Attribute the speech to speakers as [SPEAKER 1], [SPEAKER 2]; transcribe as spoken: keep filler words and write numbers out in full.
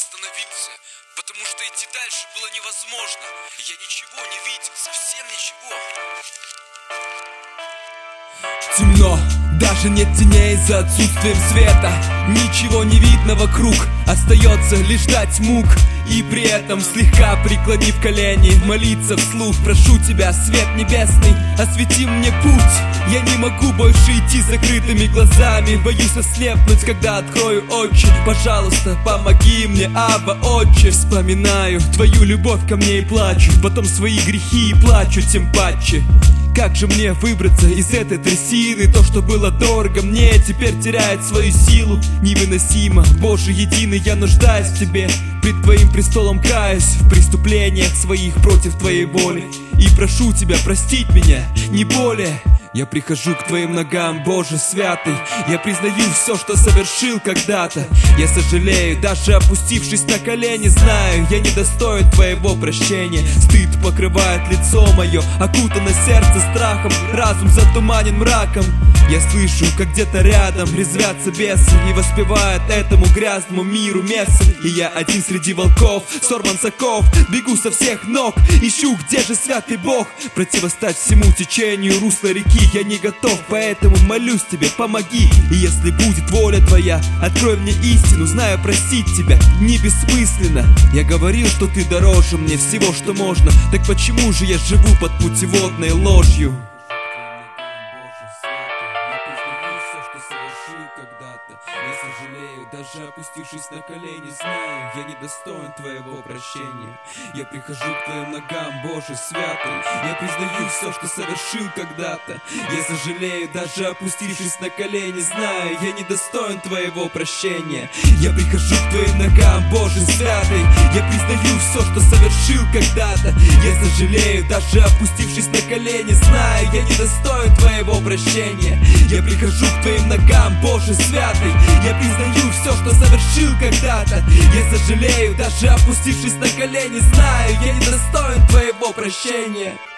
[SPEAKER 1] остановился, потому что идти дальше было невозможно. Я ничего не видел, совсем ничего.
[SPEAKER 2] Темно, даже нет теней за отсутствием света. Ничего не видно вокруг, остается лишь ждать мук. И при этом, слегка преклонив колени, молиться вслух. Прошу тебя, свет небесный, освети мне путь. Я не могу больше идти с закрытыми глазами. Боюсь ослепнуть, когда открою очи. Пожалуйста, помоги мне, Абба, Отче. Вспоминаю твою любовь ко мне и плачу. Потом свои грехи и плачу тем паче. Как же мне выбраться из этой трясины? То, что было дорого мне, теперь теряет свою силу. Невыносимо, Боже единый, я нуждаюсь в Тебе. Пред Твоим престолом каюсь в преступлениях своих против Твоей воли. И прошу Тебя простить меня, не более. Я прихожу к Твоим ногам, Боже святый. Я признаю все, что совершил когда-то. Я сожалею, даже опустившись на колени. Знаю, я недостоин Твоего прощения. Стыд покрывает лицо мое, окутано сердце страхом. Разум затуманен мраком. Я слышу, как где-то рядом резвятся бесы и воспевают этому грязному миру мессы. И я один среди волков, сорван с оков. Бегу со всех ног, ищу, где же святый Бог. Противостать всему течению русла реки я не готов, поэтому молюсь Тебе, помоги. И если будет воля Твоя, открой мне истину. Знаю, простить Тебя не бессмысленно. Я говорил, что Ты дороже мне всего, что можно. Так почему же я живу под путеводной ложью? Я сожалею, даже опустившись на колени. Знаю, я недостоин Твоего прощения. Я прихожу к Твоим ногам, Боже святый. Я признаю все, что совершил когда-то. Я сожалею, даже опустившись на колени. Знаю, я недостоин Твоего прощения. Я прихожу к Твоим ногам, Боже святый. Я признаю все, что совершил когда-то. Я сожалею, даже опустившись на колени. Знаю, я недостоин Твоего прощения. Я прихожу к Твоим ногам, Боже святый. Я признаю все, что совершил когда-то. Я сожалею, даже опустившись на колени. Знаю, я недостоин Твоего прощения.